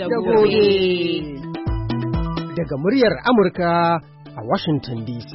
da gobe. Daga muryar Amurka a Washington DC.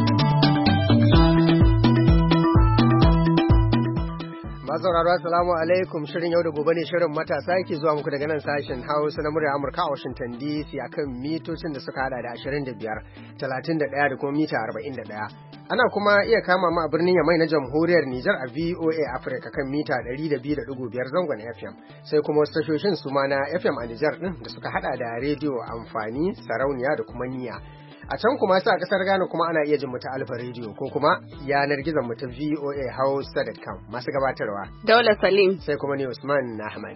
Masauraro assalamu alaikum, shirin yau da gobe ne, shirin matasa yake zuwa muku daga nan sashen Hausa na muryar Amurka a Washington DC akan mitocin da suka hada da 25, 31 da kuma mita 41. Ana kuma iya kama mu a birnin Yamai na Jamhuriyar Nijar a VOA Africa kan mita 102.5 zangon FM, sai kuma wasu tashoshin su ma na FM a Nijar din da suka hada da rediyo amfani, sarauniya da kuma niyya. A can kuma sa kasar Ghana kuma ana iya jin mu ta Alfa Radio ko kuma yanar gizon mu ta voahausa.com. Masu gabatarwa Daula Salim, sai kuma ni Usman Ahmad.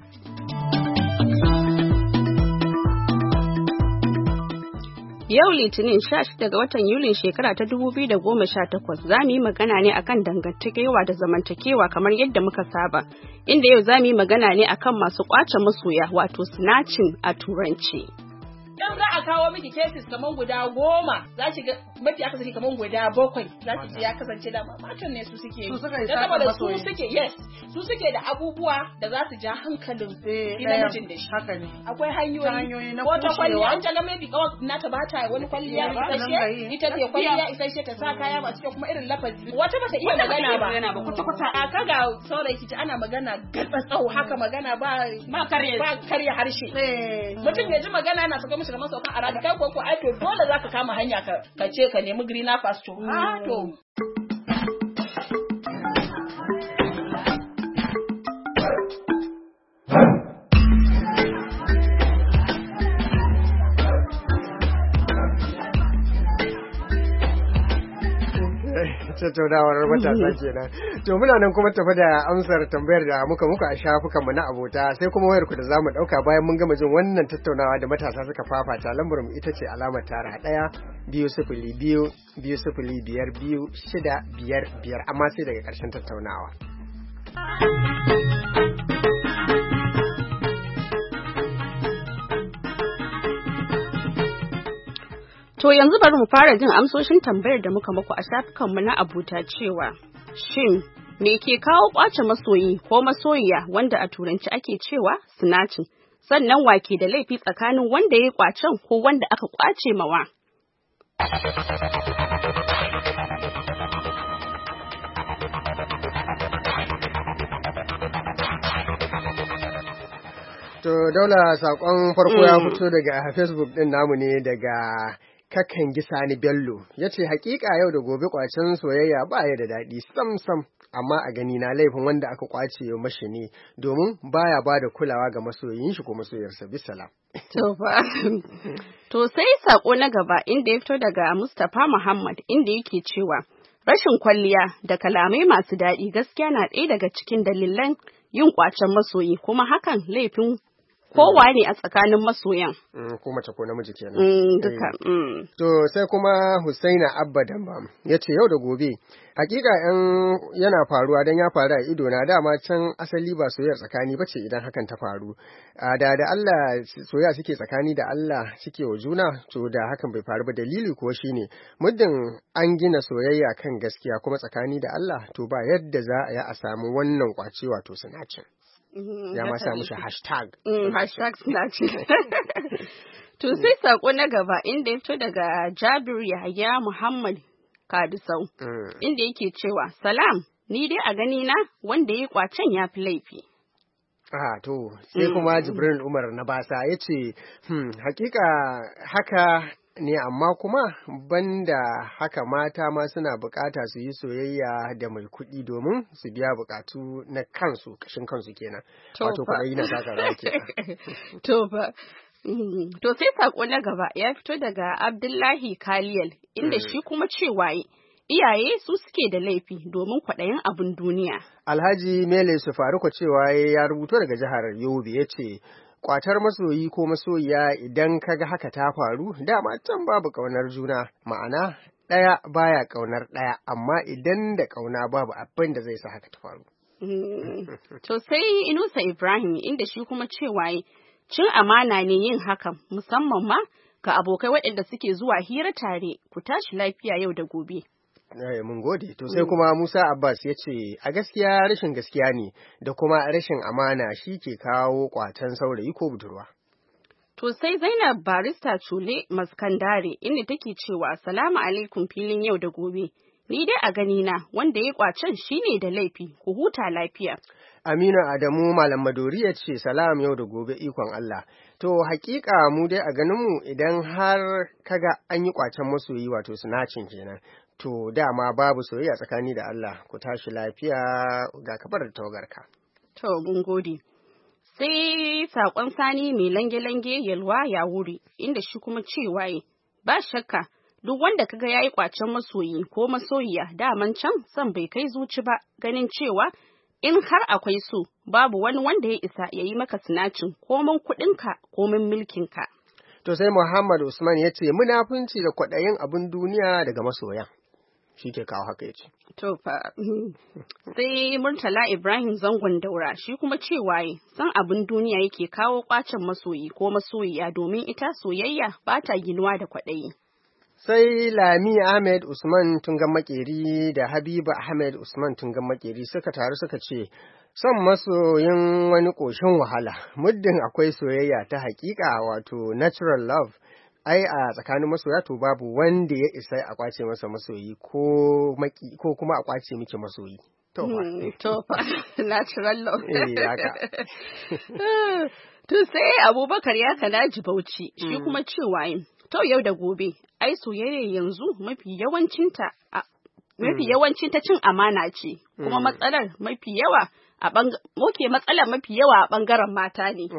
Yau Litinin 16 ga watan Yulin shekara ta 2018 za mu yi magana ne akan dangantakewa da zamantakewa kamar yadda muka saba, inda yau za mu yi magana ne akan masu ƙwace masoya wato snatching a turanci. Idan za a kawo miki cases kaman guda 10, za ki ga mafi aka saki kaman guda 7, za ki ji ya kasance da matan ne su suke yi. Saboda su suke da abubuwa da za su ja hankalin namijin da shi. Haka ne. Akwai hanyoyi na ko ta kwalliya, an ta ga maybe kawai na ta bata wani kwalliya isasshe, ita ce kwalliya isasshe ta sa kaya ba cikin kuma irin lafazi. Wata bata iya magana ba. Kuta a kaga saurayi kici ana magana gatsatsau haka magana ba karya harshe. Mutum ya ji magana na saka kamar saukan a radikai ko ai to dole zaka kama hanya ka ce ka nemi green pass to tattaunawar matasa kenan. To muna nan kuma tafi da amsar tambayar da muka muku a shafukanmu na abota, sai kuma wayar ku da zamu dauka bayan mun gama jin wannan tattaunawa da matasa suka fafata. Lambar mu ita ce alamar tara 1-2-0-2-5-2-6-5-5, amma sai daga ƙarshen tattaunawa. To yanzu bari mu fara jin amsoshin tambayar da muka muku a shafukanmu na abota cewa, shin me ke kawo ƙwace masoyi ko masoyiya wanda a turanci ake cewa snatching? Sannan wa ke da laifi tsakanin wanda ya yi ƙwacen ko wanda aka ƙwace mawa? To Daula, saƙon farko ya fito daga Facebook ɗin namu ne daga Kakan Gisani Bello, ya ce hakika yau da gobe kwacen soyayya ba ya da daɗi sam, amma a gani na laifin wanda aka kwace mashi ne, domin baya ba da kulawa ga masoyin shi ko masoyarsa. Bisalam. To sai sako na gaba inda ya fito daga Mustapha Muhammad inda yake cewa rashin kwalliya da kalamai masu daɗi gaskiya na ɗaya daga cikin dalilan yin kwacen masoyi, kuma hakan laifin kowa ne a tsakanin masoyan. Ko mace ko namiji kenan. Duka. To sai kuma Husaina Abba Dambam ya ce yau da gobe hakika yana faruwa don ya faru a ido na, dama can asali ba soyayyar tsakani bace idan hakan ta faru. Da Allah soyayya suke tsakani da Allah suke wa juna, to da hakan bai faru ba. Dalili kuwa shine muddin an gina soyayya kan gaskiya kuma tsakani da Allah, to ba yadda za a yi a samu wannan kwace wato snatching. Ya ma sa mishi hashtag snatching. To sai sako na gaba inda ya fito daga Jabir Yahya Muhammad Kadisau, inda yake cewa salam, ni dai a gani na wanda ya kwacen ya fi laifi. To sai kuma Jibril Umar na Basa ya ce hakika haka ne, amma kuma banda haka mata ma suna bukata su yi soyayya da mai kuɗi domin su biya bukatu na kansu, kashin kansu kenan. Wato kuɗi na taka rawa kenan. To sai sako na gaba ya fito daga Abdullahi Kaliyal inda shi kuma cewa iyaye su suke da laifi domin kwaɗayin abin duniya. Alhaji Mele Sufaruko cewa ya rubuto daga jihar Yobe, ya ce kwatar masoyi ko masoyiya idan kaga haka ta faru, dama can babu ƙaunar juna, ma'ana ɗaya baya ƙaunar ɗaya, amma idan da ƙauna babu abin da zai sa haka ta faru. To sai Inusa Ibrahim inda shi kuma cewa cin amana ne yin hakan, musamman ma ga abokai waɗanda suke zuwa hira tare. Ku tashi lafiya yau da gobe. Mun gode. To sai kuma Musa Abbas ya ce a gaskiya rashin gaskiya ne da kuma rashin amana shi ke kawo kwatan saurayi ko budurwa. To sai Zainab Barista Chule Maskandare inda take cewa salamu alaikum filin yau da gobe. Ni dai a ganina wanda ya kwacen shine da laifi, ku huta lafiya. Aminu Adamu Malam Madori ya ce salam yau da gobe ikon Allah. To hakika mu dai a ganinmu idan har kaga an yi kwacen masoyi wato snatching kenan. To dama babu soyayya tsakani da Allah, ku tashi lafiya ga kabar da tawagarka. To mun gode. Sai saƙon Sani mai lange-lange yalwa ya wuri inda shi kuma cewa ba shakka duk wanda kaga yayi kwacen masoyi ko masoyiya daman can son bai kai zuci ba, ganin cewa in har akwai so babu wani wanda ya isa ya yi maka sinacin komin kuɗinka komin mulkinka. To sai Muhammad Usman ya ce munafunci da kwaɗayin abin duniya daga masoya. Shi ke kawo haka ya ce. To fa sai Murtala Ibrahim Zangon Daura shi kuma cewa san abin duniya yake kawo kwacin masoyi ko masoyiya domin ita soyayya ba ta ginuwa da kwaɗayi. Sai Lami Ahmed Usman Tungan Makeri da Habiba Ahmed Usman Tungan Makeri suka taru suka ce, son masoyin wani ƙoshin wahala, muddin akwai soyayya ta hakika wato natural love, ai a tsakanin masoya to babu wanda ya isa a kwace masa masoyi ko kuma a kwace miki masoyi. To fa natural love. Haka. To sai Abubakar ya kana ji Bauchi, shi kuma cewa to yau da gobe, ai soyayya yanzu mafi yawancinta cin amana ce, kuma matsalar mafi yawa a ɓangaren mata ne.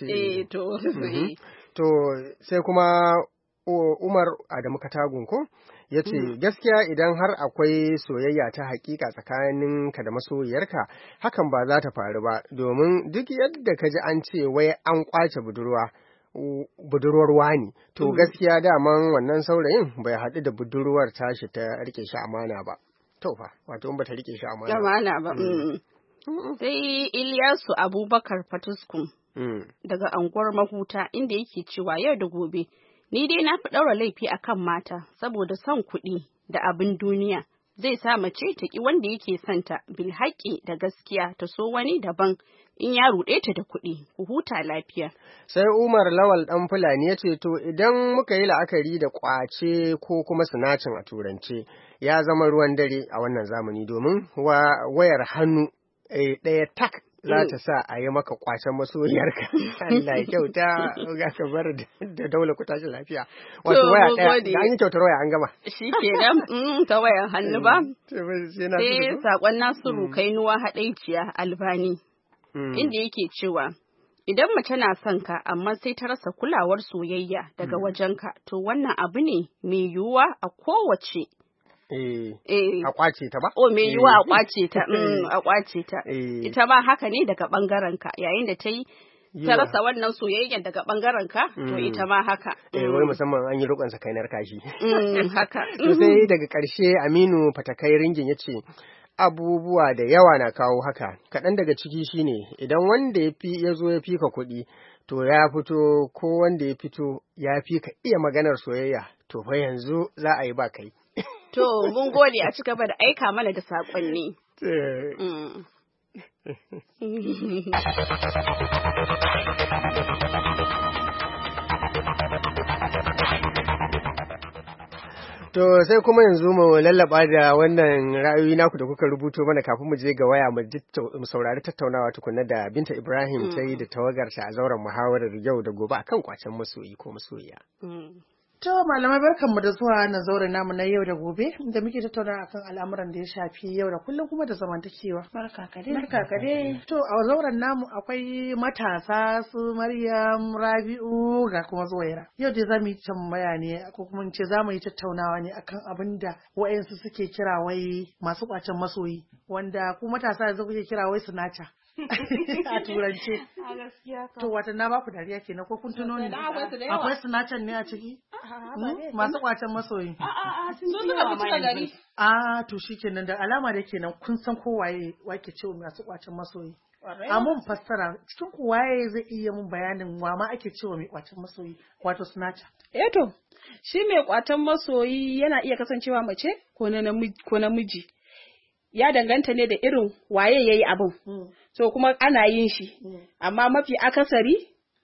To sai kuma Umar Adamu Katagun ko? Ya ce, gaskiya idan har akwai soyayya ta hakika tsakaninka da masoyiyarka, hakan ba za ta faru ba, domin duk yadda ka ji an ce wai an kwace budurwar wani, to gaskiya daman wannan saurayin bai haɗu da budurwar tashi ta rike shi amana ba. To fa, wato in ba ta rike shi amana ba. Sai Ilyasu Abubakar Fatuskum daga anguwar Mahuta inda yake cewa yau da gobe, ni dai na fi ɗaura laifi akan mata saboda son kuɗi da abin duniya zai sa mace ta ƙi wanda yake santa bil haƙƙi da gaskiya ta so wani daban in ya ruɗe ta da kuɗi, ku huta lafiya. Sai Umar Lawal ɗan Fulani ya ce, to idan muka yi la'akari da ƙwace ko kuma sinacin a turance, ya zama ruwan dare a wannan zamani domin wayar hannu ɗaya tak za ta sa a yi maka kwacen masoyiyarka. Allah ya kyauta ga ka bar da daula ku tashi lafiya. Wato waya ɗaya, da an yi kyautar waya an gama. Shi ke nan ta wayar hannu ba. Sai saƙon Nasiru Kainuwa Haɗaiciya Albani. Inda yake cewa, idan mace na son ka amma sai ta rasa kulawar soyayya daga wajenka, to wannan abu ne mai yiwuwa a kowace. A kwace ta ba? Mai yiwuwa a kwace ta, a kwace ta. Ita ma haka ne daga ɓangaren ka, yayin da ta rasa wannan soyayya daga ɓangaren ka, to ita ma haka. Wai musamman an yi rukun sakainar kashi. Haka. To sai daga ƙarshe Aminu Fatakai Ringin ya ce, abubuwa da yawa na kawo haka, kaɗan daga ciki shine idan wanda ya zo ya fi ka kuɗi, to ya fito ko wanda ya fito ya fi ka iya maganar soyayya, to fa yanzu za a yi ba kai. To, mun gode a ci gaba da aika mana da saƙonni. To sai kuma yanzu mu lallaba da wannan ra'ayoyi naku da kuka rubuto mana kafin mu je ga waya mu saurari tattaunawa tukunna da Binta Ibrahim ta yi da tawagarta a zauren muhawarar yau da gobe akan kwacen masoyi ko masoyiya. To malamai barkanmu da zuwa na zauren namu na yau da gobe da muke tattauna akan al'amuran da ya shafi yau da kullum kuma da zamantakewa. Barka ka dai. To a zauren namu akwai matasa su Maryam, Rabi'u ga kuma Zuwaira. Yau dai zamu yi tambaya ne ko kuma ce zamu yi tattaunawa ne akan abin da wayansu suke kira wai masu kwacen masoyi wanda ku matasa yanzu kuke kira wai sinata. A turance. To wata na baku dariya kenan ko kun tuno ne? Akwai sinatan ne a ciki? Masu kwacen masoyi. Sun suka fi gari. To shikenan da alama da kenan kun san ko waye wake cewa masu kwacen masoyi. A mun fassara cikin ku waye zai iya mun bayanin wa ma ake cewa mai kwacen masoyi wato sinata. To shi mai kwacen masoyi yana iya kasancewa mace ko namiji. Ya danganta ne da irin waye ya yi abin. So kuma ana yin shi, amma mafi akasari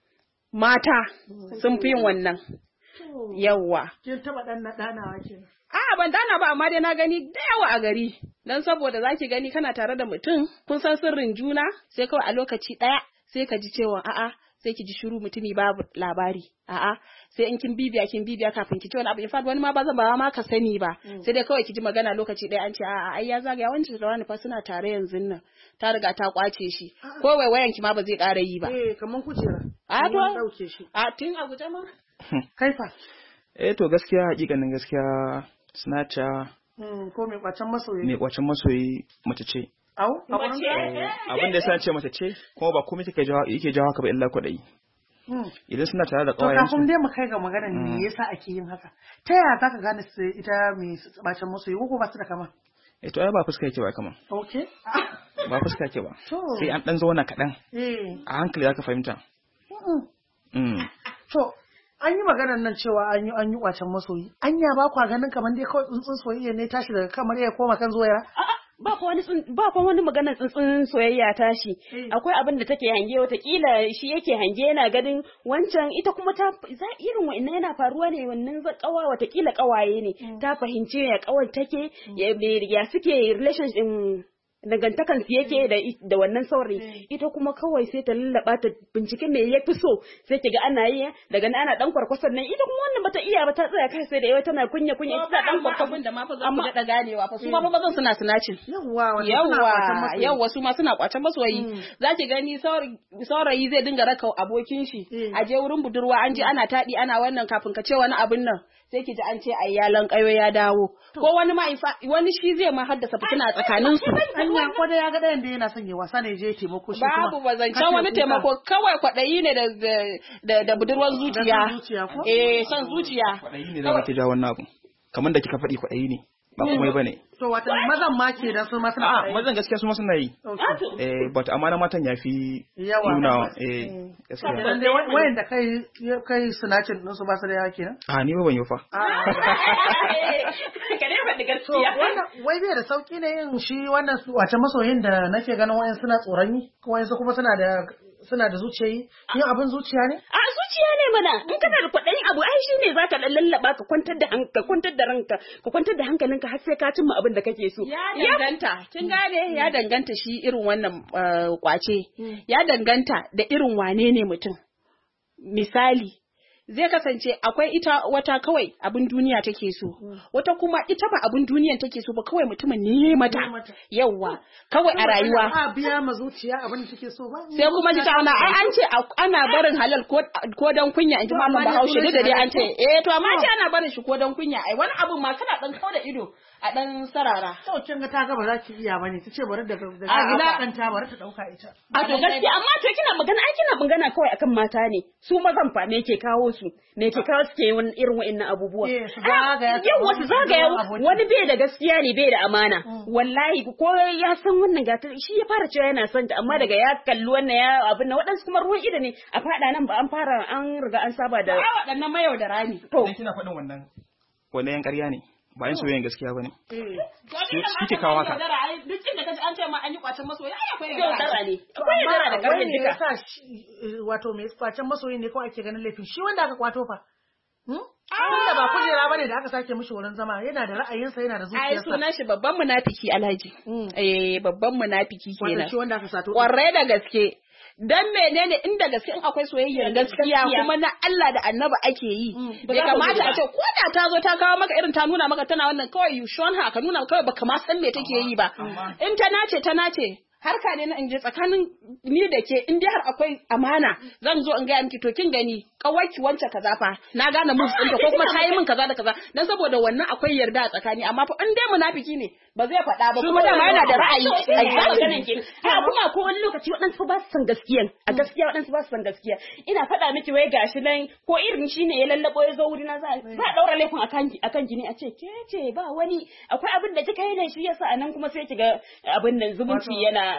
mata sun fi yin wannan. Yawwa. Kin taba danawa kenan. A'a ban dana ba amma dai na gani da yawa a gari. Dan saboda zaki gani kana tare da mutum kun san sirrin juna sai kawai a lokaci daya sai ka ji cewa a'a sai ki ji shiru mutumi babu labari. A'a sai in kin bibiya kafin ki ci wani abu in fact wani ma ba zan ba ma ka sani ba. Sai dai kawai ki ji magana lokaci daya an ce a'a ai ya zagaya wancan da wani fa suna tare yanzu nan. Ta riga ta kwace shi. Ko waiwayan ki ma ba zai ƙara yi ba. Kaman kujera. A to dauke shi. A tun a guje ma. Kaifa. To gaskiya hakikanin gaskiya Snatcher ko mai kwacen masoyi. Mai kwacen masoyi mace ce. Au, abin da yasa ce mace ce kuma ba komai yake jawo ka ba illa kuɗi. Idan suna tare da ƙawayen su. To kafin dai mu kai ga maganar me yasa ake yin haka. Ta yaya zaka gane ita mai kwacen masoyi ko ba su da kama? To ai ba fuska yake ba kama. Okay. Ba fuska yake ba. Sai an dan zauna kaɗan. A hankali zaka fahimta. To an yi maganar nan cewa an yi kwacen masoyi. Anya ba kwa ganin kamar dai kawai tsuntsun soyayya ne tashi daga kamar ya koma kan zoya. Ba fa wani maganar tsuntsun soyayya tashi. Akwai abin da take hange watakila shi yake hange yana ganin wancan ita kuma ta irin wa'annan yana faruwa ne wannan kawa watakila kawaye ne ta fahimce ya kawar take ya suke relationship dangantakan su yake da wannan saurayi ita kuma kawai sai ta lallaba ta binciken me ya fi so sai ki ga ana yi daga nan ana dan kwarkwasan nan ita kuma wannan bata iya ba ta tsaya kai sai da yawa tana kunya ita ta dan kwarkwasan da ma fa za ku ga ganewa fa su ma fa bazan suna sinacin yawa su ma suna kwacen masoyi zaki gani saurayi zai dinga raka abokin shi a je wurin budurwa an je ana tadi ana wannan kafin ka ce wani abin nan sai ki ji an ce ai yalan kayo ya dawo ko wani ma wani shi zai ma haddasa fitina tsakanin su anya ko da ya ga dayan da yana son ya wasa ne je taimako shi kuma babu bazancan wani taimako kawai kwadayi ne da budurwar zuciya son zuciya kwadayi ne da kake jawo wannan abu kamar da kika faɗi kwadayi ne ba komai bane to wata mazan ma ke da su ma suna mazan gaskiya su ma suna yi but amma na matan yafi nuna gaskiya dan dai wayan da kai sinacin din su ba su da yawa kenan ni ba ban yi fa kare ba da gaskiya wannan wai bai da sauki ne yin shi wannan wace masoyin da nake ganin wayan suna tsoron yi wayan su kuma suna da zuciyayi yin abin zuciya ne zuciya ne mana in kana da kwaɗayin abu ai shi ne zaka dan lallaba ka kwantar da ranka ka kwantar da hankalinka har sai ka cimma abin da kake so ya danganta kin gane ya danganta shi irin wannan kwace ya danganta da irin wane ne mutum misali zai kasance akwai ita wata kawai abin duniya take so wata kuma ita ba abin duniyan take so ba kawai mutumin ne mata yawa kawai a rayuwa a biya ma zuciya abin da take so ba sai kuma ji tauna ai an ce ana barin halal ko dan kunya in ji malam Bahaushe da dai an ce to amma ce ana barin shi ko dan kunya ai wani abin ma kana dan kauda ido a dan sarara to kin ga ta ga ba za ki iya bane tace bari da ina dan ta bari ta dauka ita a to gaskiya amma to kina magana kawai akan mata ne su mazan fa me ke kawo su me ke kawo suke irin wa'annan abubuwa yawa su zagaya wani bai da gaskiya ne bai da amana wallahi ko ya san wannan gatar shi ya fara cewa yana son ta amma daga ya kalli wannan ya abin nan waɗansu kuma ruwan ido ne a fada nan ba an riga an saba da waɗannan mayaudara ne to kina faɗin wannan yan ƙarya ne ba yin soyayyen gaskiya bane shi ke kawo haka duk inda kaji an ce ma an yi kwacen masoyi akwai yaudara ne akwai yaudara da ƙarfin duka wato mai kwacen masoyi ne kawai ake ganin laifin shi wanda aka kwato fa Tunda ba kujera bane da aka sake mishi wurin zama yana da ra'ayinsa yana da zuciyarsa. Ai sunan shi babban munafiki Alhaji. Babban munafiki kenan. Wanda shi wanda aka sato. Kwarai da gaske. Dan menene inda gaske in akwai soyayyar gaskiya kuma na Allah da Annabi ake yi. Bai kamata a ce ko da ta zo ta kawo maka irin ta nuna maka tana wannan kawai you shown her ka nuna kawai baka ma san me take yi ba. In ta nace harka ne na in je tsakanin ni da ke in dai har akwai amana zan zo in ga miki to kin gani kawaki wance kaza fa na gane moves ɗinta ko kuma ta yi min kaza da kaza dan saboda wannan akwai yarda a tsakani amma fa in dai munafiki ne ba zai faɗa ba kuma dama yana da ra'ayi kuma ko wani lokaci waɗansu ba su san gaskiya a gaskiya waɗansu ba su san gaskiya ina faɗa miki wai gashi nan ko irin shi ne ya lallabo ya zo wurina za a ɗaura laifin akan ki ne a ce ke ce ba wani akwai abin da kika yi ne shi yasa anan kuma sai kiga abin nan zumunci yana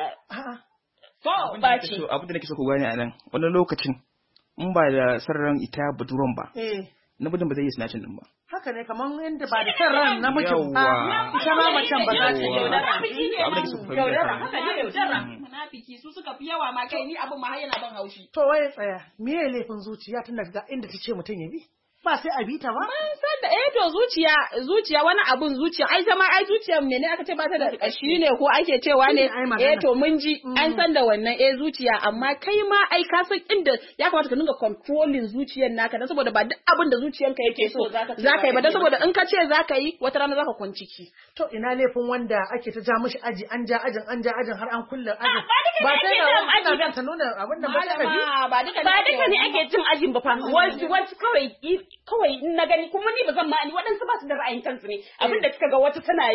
abin da nake so ku gane a nan wani lokacin in ba da sararin ita budurwan ba namijin ba zai yi snatching din ba. Haka ne kamar inda ba da kan ran namijin ba ita ma macen ba za ta yi yaudara haka ne yaudara munafiki su suka fi yawa ma kai ni abin ma har yana ban haushi. To wai tsaya me ya laifin zuciya tun daga inda ta ce mutum ya bi ba sai a bi ta ba. Mun san da to zuciya wani abun zuciya ai zama ai zuciyar mene aka ce ba ta da kashi ne ko ake cewa ne to mun ji an san da wannan zuciya amma kai ma ai ka san inda ya kamata ka dinga controlling zuciyar naka dan saboda ba duk abin da zuciyanka yake so zaka yi ba dan saboda in ka ce zaka yi wata rana zaka kwanciki. To ina laifin wanda ake ta ja mishi aji an ja ajin har an kulle ajin ba sai da wannan ta nuna abin da ba duka ne ake cin ajin ba fa wasu kawai in na gani kuma ni ba zan ma'ani waɗansu ba su da ra'ayin kansu ne abinda kika ga wata tana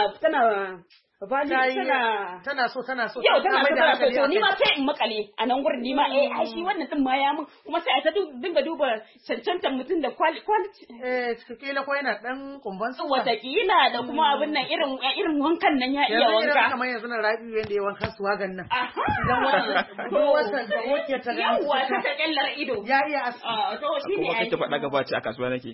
so yau tana so to ni ma sai in makale a nan gurin ni ma ai shi wannan din ma ya mun kuma sai a ta dinga duba cancantar mutum da quality kila ko yana dan kumban su wata kila da kuma abin nan irin wankan nan ya iya wanka kamar yanzu na Rabi yanda ya wanka su wagan nan idan wannan da woke ta ga yawa ta kallar ido ya iya to shine ai kuma faɗa gaba ce a kasuwa nake.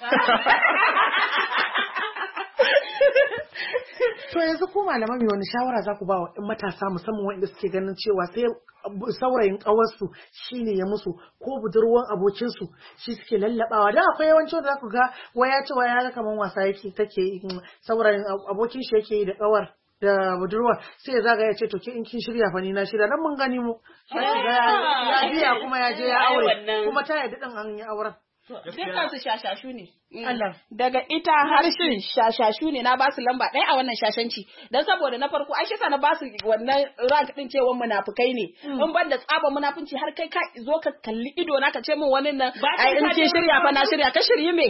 To yanzu ko malama mai wani shawara za ku ba wa ɗan matasa musamman waɗanda suke ganin cewa sai saurayin ƙawarsu shine ya musu ko budurwan abokinsu shi suke lallabawa da akwai yawanci wanda za ku ga waya ce waya kaman wasa yake take saurayin abokin shi yake yi da ƙawar da budurwar sai ya zaga ya ce to in kin shirya fa ni na shirya nan mun gani mu ya biya kuma ya je ya aure kuma ta yadda din an yi auren. Dukkan su shashashu ne. Allah. Daga ita har shi shashashu ne na ba su lamba ɗaya a wannan shashanci. Dan saboda na farko ai shisa na ba su wannan rank din cewa munafukai ne. In ban da tsaba munafunci har kai ka zo ka kalli ido na ka ce min wani nan ai in ce shirya fa na shirya ka shirye me?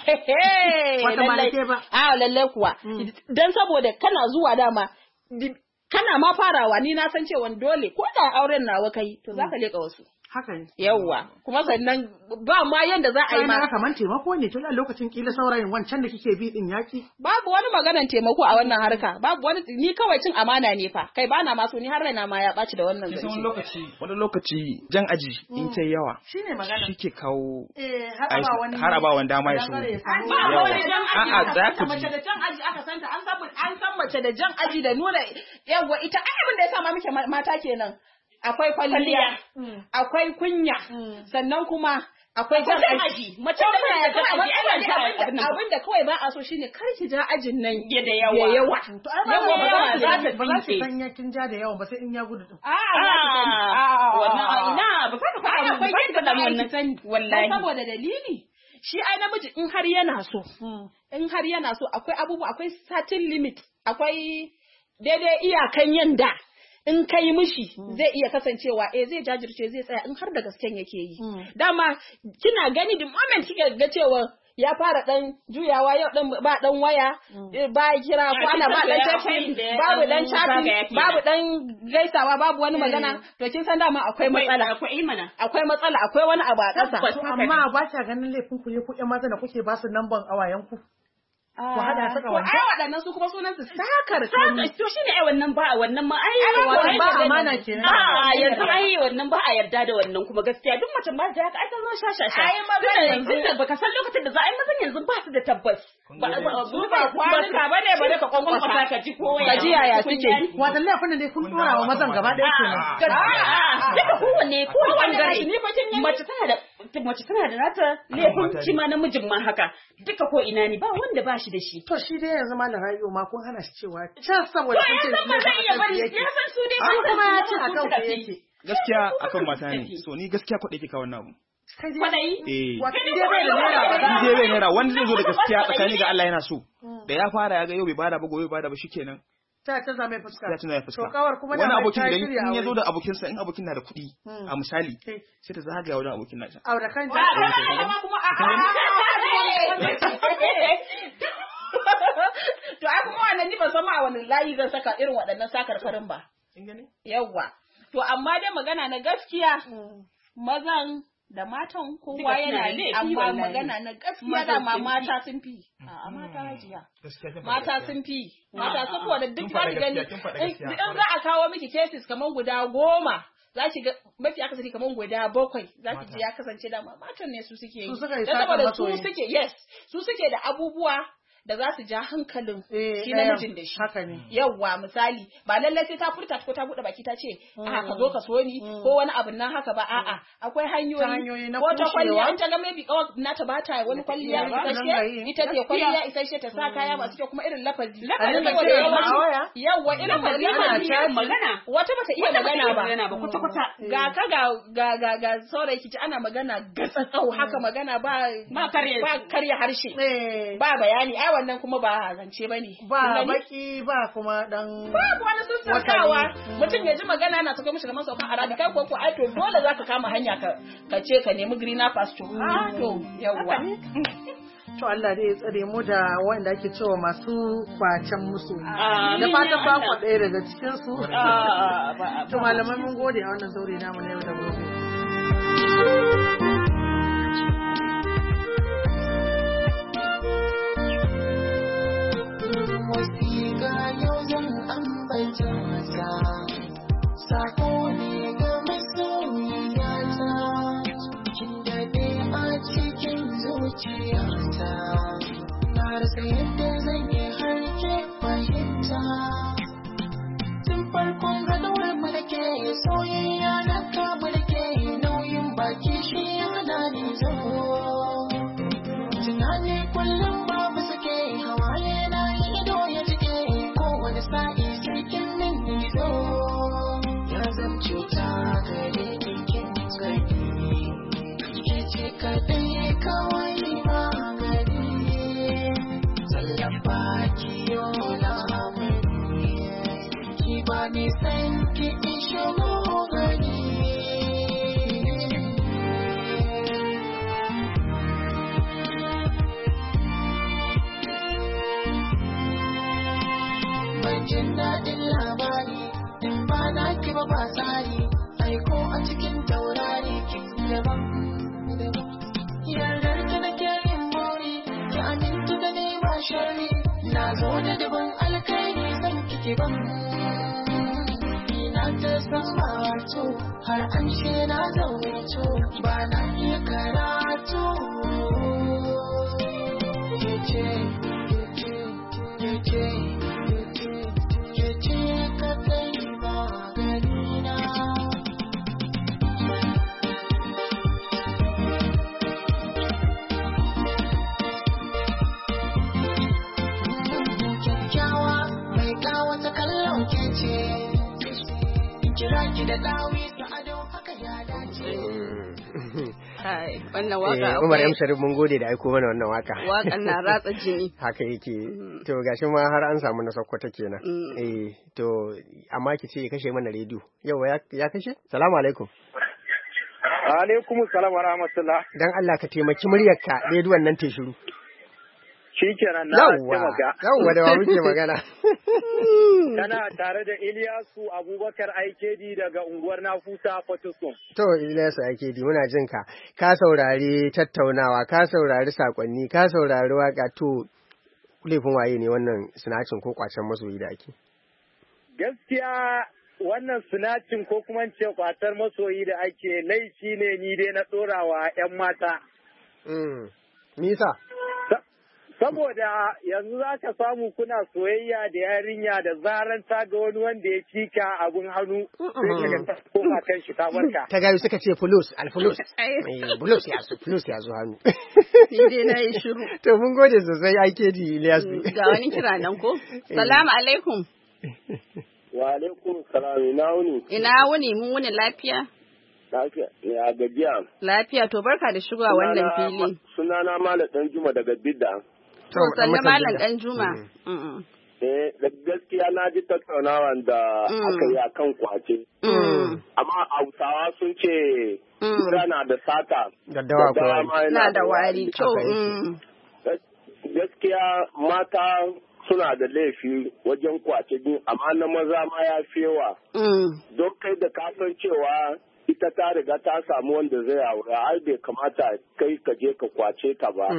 Wata malake ba. Lallai kuwa. Dan saboda kana zuwa dama kana ma farawa ni na san cewa dole ko da auren nawa kai to zaka leka wasu. Haka ne. Yawwa, kuma sannan ba ma yanda za a yi ma. Kamar taimako ne tun a lokacin kila saurayin wancan da kike bi din yaki. Babu wani maganar taimako a wannan harka, babu wani ni kawai cin amana ne fa. Kai bana ma so ni har raina ma ya baci da wannan zance. Wani lokaci jan aji in ta yawa. Shine magana. Shike kawo har aba wani dama ya shigo. A'a za ku mace da jan aji aka santa an san mace da jan aji da nuna yawa ita ai abin da ya sa ma muke mata kenan. Akwai kwalliya, akwai kunya, sannan kuma akwai jan aji. Mace da ya jan aji abin da kawai ba a so shine kar ki ja ajin nan da yawa. To ai ba za ki sanya kin ja da yawa ba sai in ya gudu. Wannan ina ba za ka fara akwai yadda da wannan sani wallahi. Saboda dalili shi ai namiji in har yana so akwai abubuwa akwai certain limit akwai daidai iyakan yanda in kai mishi zai iya kasancewa zai jajirce zai tsaya in har da gasken yake yi dama kina gani the moment kika ga cewa ya fara dan juyawa yau dan ba dan waya ba kira kwana ba dan tafi babu dan chatting babu dan gaisawa babu wani magana to kin san dama akwai matsala akwai wani abu a kasa amma ba ta ganin laifin ku ne ku ƴan mata da kuke ba su namban awayen ku ku hada saka wanda ai waɗannan su kuma sunan su sakar to shine ai wannan ba wannan ma ai ba amana kenan yanzu ai wannan ba a yarda da wannan kuma gaskiya duk mace ba ta haka ai ta zo shashasha ai magana yanzu da baka san lokacin da za a yi mazan yanzu ba su da tabbas ba kwanuka bane bare ka kwankwan ka ji ko ya ji yaya suke wato laifin da dai kun dora wa mazan gaba ɗaya kenan duka kowanne bangare mace tana da nata laifin shi ma namijin ma haka duka ko ina ne ba wanda ba shi da shi to shi dai yanzu malam Rabi'u ma kun hana shi cewa can saboda kun ce ba zai iya bari ya san su dai kuma ya ce akan ku yake gaskiya akan mata ne so ni gaskiya kwaɗe kika wannan abu kwaɗayi wato dai bai da naira wanda zai zo da gaskiya tsakani ga Allah yana so da ya fara ya ga yau bai bada ba gobe bai bada ba shikenan ta zame fuska ta zame fuska to kawar kuma wani abokin da in ya zo da abokinsa in abokin na da kuɗi a misali sai ta zagaya wajen abokin nasa aure kan ta kuma to ai kuma wannan ni ban san ma a wani layi zan saka irin waɗannan sakarkarin ba yawwa to amma dai magana na gaskiya mazan da matan kowa yana ne amma magana na gaskiya da mata sun fi a mata hajiya mata sun fi mata saboda duk za ki gani in za a kawo miki cases kamar guda 10 za ki ga mafi akasari kamar guda 7 za ki ji ya kasance da matan ne su suke yi. Saboda su suke su suke da abubuwa da za su ja hankalin shi namijin da shi. Yawwa misali ba lallai sai ta furta ko ta bude baki ta ce a ka zo ka so ni ko wani abin nan haka ba a'a akwai hanyoyi ko ta kwalliya in ta ga maybe kawai na ta bata wani kwalliya isasshe ita ce kwalliya isasshe ta sa kaya masu kyau kuma irin lafazi yawwa irin magana wata bata iya magana ba kwata kwata ga saurayi kici ana magana gatsau haka magana ba karya harshe ba bayani wannan kuma ba zance bane ba baki ba kuma dan babu wani sassakawa mutum ya ji magana na sako mishi kamar saukan arabi kai ko ai to dole zaka kama hanya ka ce ka nemi greener pasture to yawa to Allah dai ya tsare mu da wanda ake cewa masu kwacen musu da fatan ba ku ɗaya daga cikin su to malamai mun gode a wannan zaure namu na yau da gobe. Sako ne ga masoyiyata, kin daɗe a cikin zuciyata, na rasa yadda zan yi har ke fahimta. Tun farkon haɗuwar mu da ke soyayya na kama da ke nauyin baki shi yana ni zaho. Tunani kullum babu suke hawaye na ido ya jike kowane sa'i sai kin min ido. Cuta gare kin gani ke ce kaɗai kawai magani tallafa ki yola mani ki ba ni san ki ishe gani ban jin daɗin labari na ki ba tsari aiko a cikin taurari ki daban yardar ki na ke yin buri ki amintu da ne ba shari na zo da daban alkairi san kike ban ina ta san mato har an she na zaunato ba na iya karatu ka kai da dawi ta ado haka ya dace. Wannan waka Umar M Sharif mun gode da aiko mana wannan waka. Wakan na ratsa jini. Haka yake. To gashi ma har an samu na Sokoto kenan. To amma ki ce kashe mana rediyo. Yau ya kashe? Salamu alaikum. Alaikum salam wa rahmatullah. Dan Allah ka taimaki muryarka rediyon nan ta shiru. Shikenan na taimaka. Yawwa da muke magana. Kana tare da Ilyasu Abubakar IKD daga unguwar Nafusa Fatuskun. To Ilyasu IKD muna jin ka. Ka saurari tattaunawa, ka saurari sakonni, ka saurari waka to laifin waye ne wannan sinacin ko kwacen masoyi da ake? Gaskiya wannan sinacin ko kuma ce kwatar masoyi da ake laifi ne ni dai na tsorawa 'yan mata. Nisa? Saboda yanzu za ka samu kuna soyayya da yarinya da zaran ta ga wani wanda ya cika abun hannu sai ka koma kan shi ta barka. Ta gayu suka ce fulus, alfulus. Fulus ya zo hannu. Ni dai na yi shiru. To mun gode sosai ake ji Ilyasu. Ga wani kira nan ko? Salamu alaikum. Wa alaikum salam, ina wuni? Ina wuni, mun wuni lafiya? Lafiya, ya gajiya. Lafiya, to barka da shigowa wannan fili. Sunana Malam Danjuma daga Bidda. To sanne Malam Danjuma. Gaskiya na ji tattaunawa da aka yi akan kwace. Amma Hausawa sun ce kura na da sata. Daddawa na da wari. Gaskiya mata suna da laifi wajen kwace din amma na maza ma ya fi yawa. Don kai da kasan cewa ita ta riga ta samu wanda zai aure ai bai kamata kai ka je ka kwace ta ba.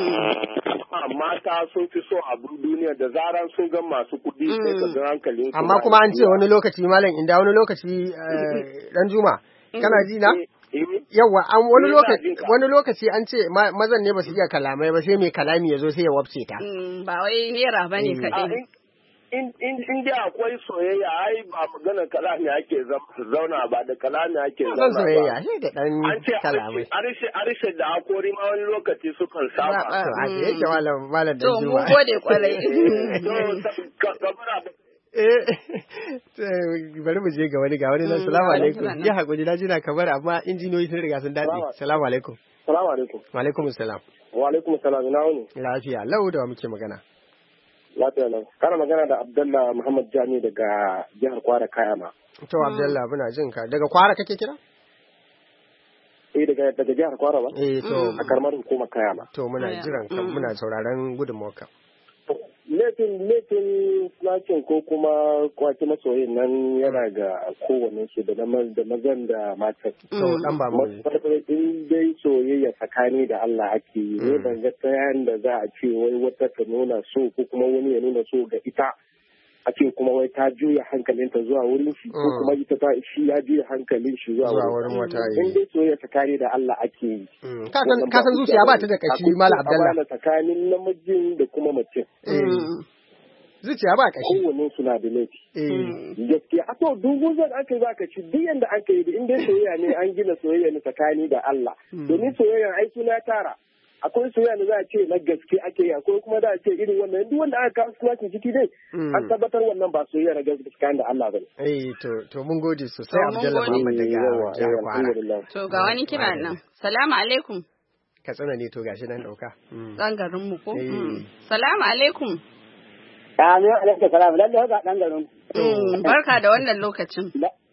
Mata sun fi so abin duniya da zaran sun ga masu kuɗi sai ka ga hankalin su. Amma kuma an ce wani lokaci malam inda wani lokaci dan Juma kana ji na? Yawwa wani lokaci an ce mazan ne ba su iya kalamai ba sai mai kalami ya zo sai ya wabce ta. Ba wai nera ba ne kaɗai. In dai akwai soyayya ai ba magana kalami ake zauna ba da kalami ake zauna ba. Soyayya sai da ɗan kalamai. Arishe da hakori ma wani lokaci sukan saba. A yake malam da Juma. To mun gode kwarai. Bari mu je ga wani nan. Salamu alaikum. Ya haƙuri na jina kamar amma injiniyoyi sun riga sun daɗe. Salamu alaikum. Salamu alaikum. Wa alaikum salam. Wa alaikum salam. Ina wuni? Lafiya. Lau da wa muke magana. Lafiya lau. Kana magana da Abdullah Muhammad Jami daga jihar Kwara Kayama. To Abdullah muna jin ka. Daga Kwara kake kira? Daga jihar Kwara ba. To a karamar hukumar Kayama. To muna jiran ka muna sauraron gudunmawarka. Laifin snatching ko kuma kwace masoyin nan yana ga kowane su da mazan da matan. Dan ba mu. In dai soyayya tsakani da Allah ake yi ne ban ga ta yanda za a ce wai wata ta nuna so ko kuma wani ya nuna so ga ita. A ce kuma wai ta juya hankalinta zuwa wurin shi ko kuma ita shi ya juya hankalin shi zuwa wurin wata. In dai soyayya tsakani da Allah ake yi. Ka san zuciya ba ta da kashi Malam Abdullah. Akwai tsakanin namijin da kuma mace. Zuciya ba kashi. Kowanne suna da laifi. Gaskiya a to dubu zan aka yi zaka ci duk yanda aka yi in dai soyayya ne an gina soyayya ne tsakani da Allah. Domin soyayyan aiki na tara. Akwai soyayya da za a ce na gaske ake yi akwai kuma za a ce irin wannan duk wanda aka kawo suna ciki dai an tabbatar wannan ba soyayya na gaske tsakanin da Allah bane. To mun gode sosai Abdullahi Muhammad daga jihar Kwara. To ga wani kira nan. Salamu alaikum. Ka tsana ne to gashi nan dauka. Dan garin mu ko? Salamu alaikum. Amin alaikum salam. Lalle haka dan garin. Barka da wannan lokacin.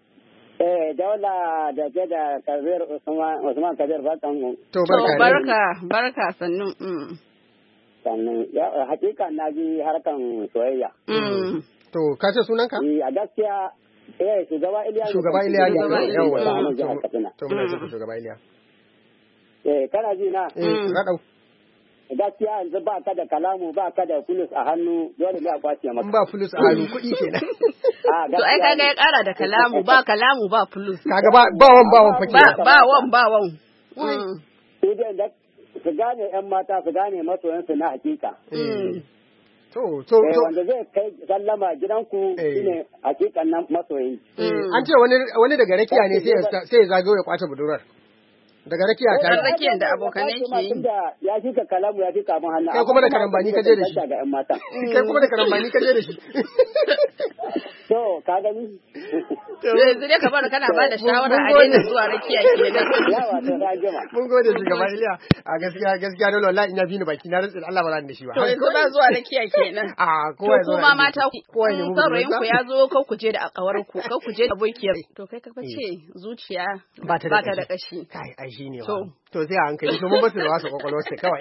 Daula da ke da Kabir Usman Kabir barkan mu. To barka sannu. Sannan hakika na ji harkan soyayya. To ka ce sunan ka? A gaskiya shugaba Iliya. Shugaba Iliya ne yawa. To muna ji shugaba Iliya. Kana ji na? Radau. Gaskiya yanzu ba ka da kalamu ba ka da fulus a hannu dole ne a kwace maka. Ba fulus a hannu kuɗi kenan. To ai kaga ya ƙara da kalamu ba fulus. Kaga ba wan fa kenan. Ba wan. Sai dai da su gane ƴan mata su gane masoyansu na hakika. To wanda zai kai sallama gidanku shine hakikan nan masoyi. An ce wani daga rakiya ne sai ya zagayo ya kwace budurar. Daga rakiya ta rakiyan da abokanai ke yi. Ya fi ka kalamu ya fi ka mun hannu. Kai kuma da karambani ka je da shi. Kai kuma da karambani ka je da shi. To ka gani. Yanzu dai ka bar kana ba da shawara a daina zuwa rakiya kenan. Yawa to ka jima. Mun gode shi gaba Iliya. A gaskiya dole wallahi ina bi ni baki na rantsa Allah ba zan da shi ba. To yanzu ba zuwa rakiya kenan. Kowa ya zo. Kuma mata saurayin ku ya zo ko ku je da akawar ku ko ku je da abokiyar. To kai ka ce zuciya ba ta da kashi. Shi ne to sai a hankali to mun basu da wasu kwakwalwarsa kawai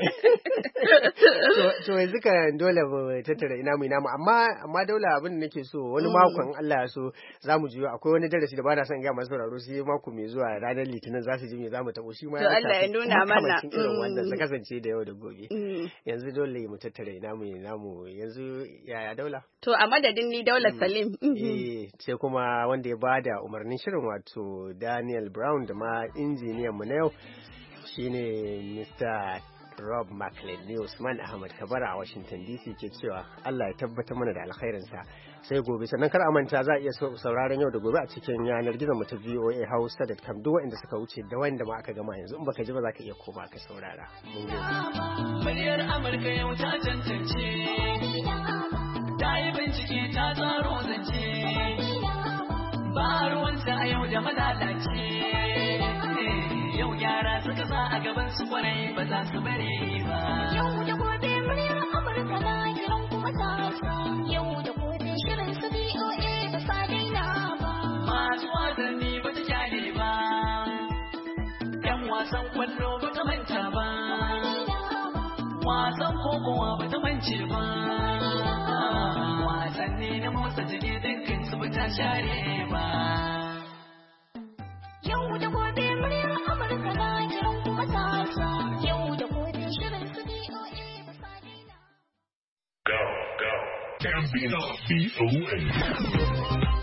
to yanzu ka dole mu tattara ina mu amma dole abin da nake so wani makon Allah ya so za mu juyo akwai wani darasi da ba na son ga masu sauraro sai mako mai zuwa ranar litinin za su ji me za mu tabo shi ma to Allah ya nuna mana irin wannan su kasance da yau da gobe yanzu dole mu tattara ina mu yanzu yaya daula to a madadin ni Daula Salim sai kuma wanda ya bada umarnin shirin wato Daniel Brown da ma injiniyan mu na yau shine Mr. Rob McLean ne Usman Ahmad Kabara a Washington DC ke cewa Allah ya tabbatar mana da alkhairinsa sai gobe sannan kar a manta za a iya sauraron yau da gobe a cikin yanar gizon mu ta voahausa.com duk wanda suka wuce da wanda ma aka gama yanzu in baka ji ba za ka iya koma ka saurara mun gode muryar Amurka yau ta tantance ta yi bincike ta tsaro zance ba ruwanta a yau da malalace yau yara suka sa a gaban su kwarai ba za su bare ba. Yau da gobe muryar Amurka na kiran kuma ta yau da gobe shirin su BOA ba sa daina ba. Masu wasanni ba ta kyale ba, ‘yan wasan kwallo ba ta manta ba, wasan kokowa ba ta mance ba, wasanni na motsa jiki dukkan su ba ta share ba. Yau da gobe muryar Amurka na kiran kuma tasa. Yau da gobe shirin su BOA ba sa daina. Go. Gambino BOA.